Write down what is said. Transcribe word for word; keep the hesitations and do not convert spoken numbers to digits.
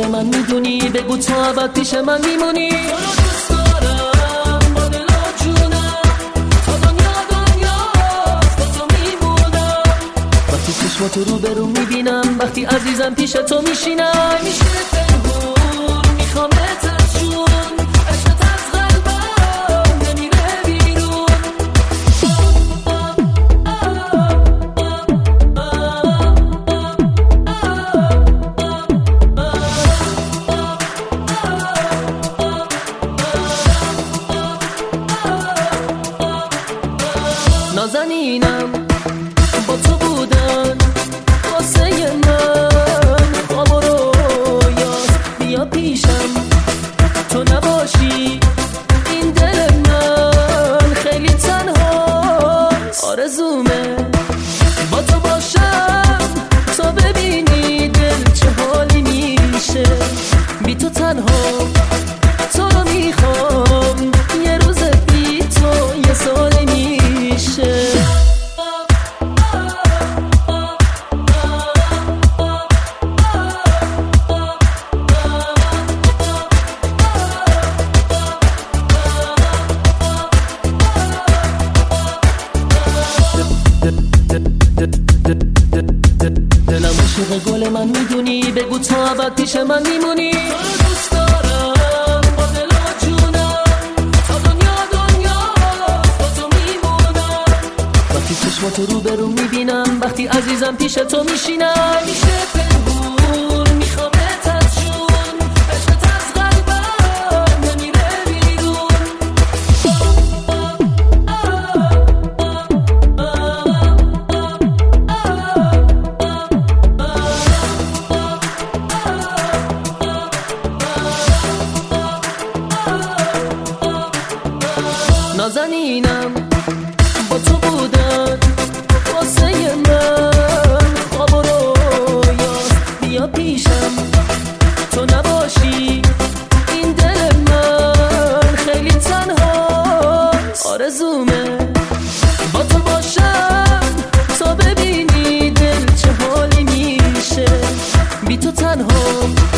گل من میدونی، بگو تا ابد پیش من میمونی. تو رو دوست دارم با دل و جونم، تا دنیا دنیا با تو میمونم. وقتی چشماتو رو به رو میبینم، وقتی عزیزم پیش تو میشینم، میشه پنهون میخوامت از جون، عشقت از قلبم نمیره بیرون. نازنینم با تو بودن واسه من، خواب و رویاست بیا پیشم، تو نباشی این دل من خیلی تنهاست. آرزومه با تو باشم تا ببینی دل چه حالی میشه. بی تو تنها تو رو میخوام، یه روز بی تو یه سالی میشه. دلم عشق گل من میدونی، بگو تا ابد پیش من میمونی. تو رو دوست دارم با دل و جونم، تا دنیا دنیا با تو میمونم. وقتی چشماتو رو به رو میبینم، وقتی عزیزم پیش تو میشینم، میشه پنهون میخوامت از جون، عشقت از قلبم نمیره بیرون. نازنینم با تو بودن واسه من، خواب و رویاست بیا پیشم، تو نباشی این دل من خیلی تنهاست. آرزومه با تو باشم تا ببینی دل چه حالی میشه. بی تو تنها